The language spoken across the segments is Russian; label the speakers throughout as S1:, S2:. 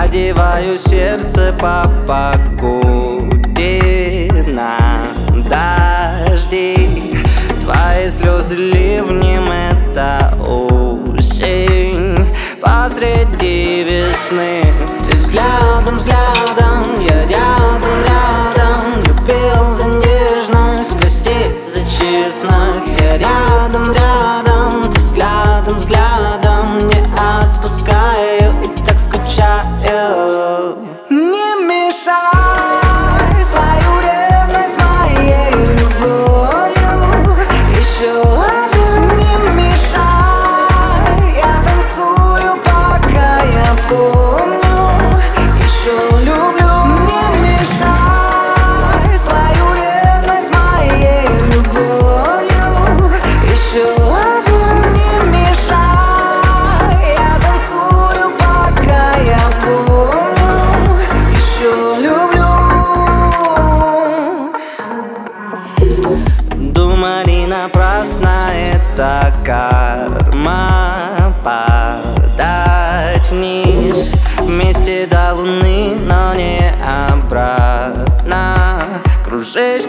S1: одеваю сердце по погоде на дожди. Твои слезы ливнем — это осень посреди весны. Ты взглядом, я рядом, любил за нежность, прости за честность. Я рядом, ты взглядом не отпускаю и так скучаю. Не мешай свою ревность моей любовью, еще ловлю. Не мешай, я танцую, пока я помню, еще люблю. Не мешай свою ревность моей любовью, еще ловлю. Не мешай, я танцую, пока я помню, еще люблю. Думали напрасно, это карма падать вниз вместе до луны, но не обратно. Кружись,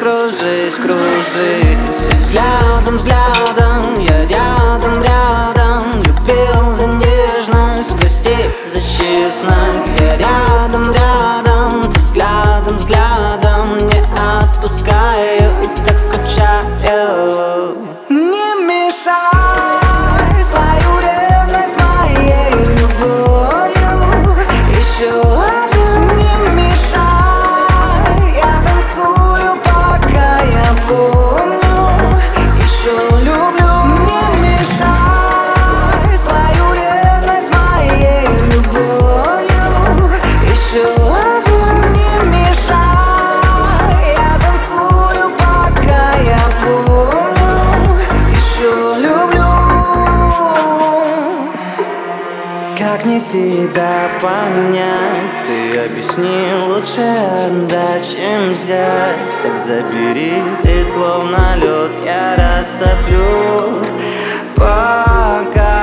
S1: взглядом, я рядом, любил за нежность, прости за честность. Я рядом, ты взглядом не отпускаю и так скучаю. Не мешай свою ревность моей любовью, еще ловлю. Не мешай, я танцую, пока я помню, еще люблю. Не мешай свою ревность моей любовью, еще ловлю. Не мешай, я танцую, пока я помню, еще люблю. Как мне себя понять? Ты объясни лучше отдать, чем взять. Так забери, ты словно лед, я растоплю. Пока